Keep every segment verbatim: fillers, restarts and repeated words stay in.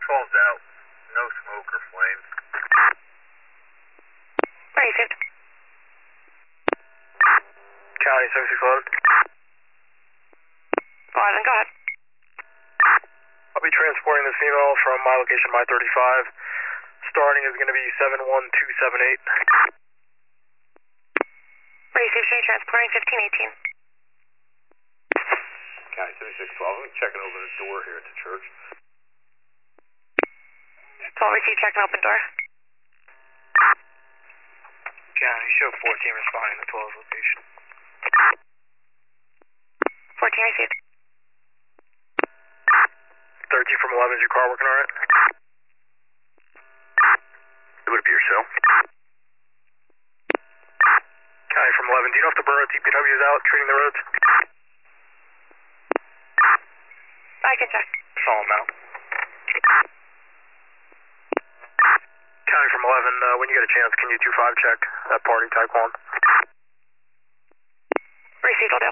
twelve's out. No smoke or flames. Received. County seventy-six eleven. eleven, go ahead. I'll be transporting this female from my location, my thirty-five. Starting is going to be seven one two seven eight. Received, show you transporting fifteen eighteen. County seventy-six twelve, I'm checking over the door here at the church. twelve received, check and open door. County, show fourteen responding to twelve's location. fourteen received. thirteen from eleven, is your car working alright? It would appear so. County from eleven, do you know if the borough T P W is out treating the roads? I can check. Follow them out. County from eleven, uh, when you get a chance, can you two five check that party, Taekwon? Received, will do.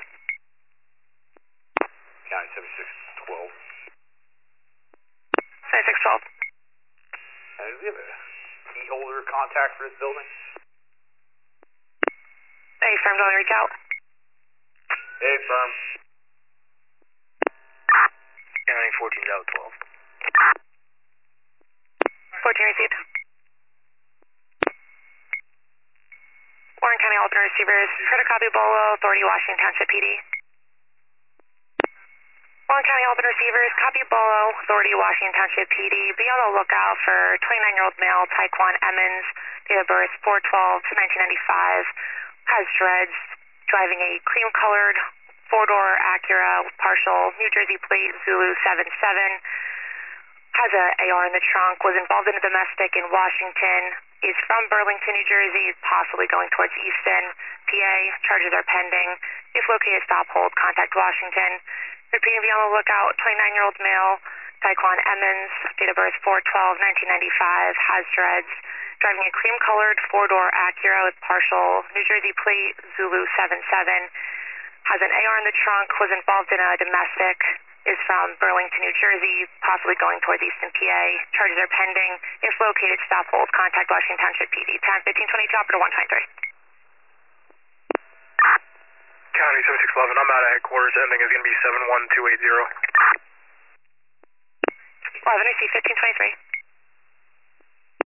County seventy-six twelve. seventy-six twelve. Uh, do we have a key holder contact for this building? Hey, firm, don't reach out. Hey, firm. County fourteen's out, twelve. fourteen received. Warren County alternate receivers, heard a copy Bolo, Authority, Washington Township P D. Warren County alternate receivers, copy Bolo, Authority, Washington Township P D. Be on the lookout for twenty-nine-year-old male Taekwon Emmons, date of birth four twelve to nineteen ninety-five, has dreads, driving a cream-colored four-door Acura with partial New Jersey plate Zulu seven seven, has a AR in the trunk, was involved in a domestic in Washington, is from Burlington, New Jersey, possibly going towards Easton, P A. Charges are pending. If located, stop, hold, contact Washington. Repeating, be on the lookout, twenty-nine-year-old male, Taekwon Emmons, date of birth four twelve nineteen ninety-five, has dreads, driving a cream-colored four-door Acura with partial New Jersey plate Zulu seven seven, has an A R in the trunk, was involved in a domestic, is from Burlington, New Jersey, possibly going towards Easton, P A. Charges are pending. If located, stop, hold, contact Washington Township P D. Time fifteen twenty, operator one twenty-three. County seventy-six eleven, I'm out of headquarters. Ending is going to be seven one two eight zero. eleven, receive fifteen twenty-three.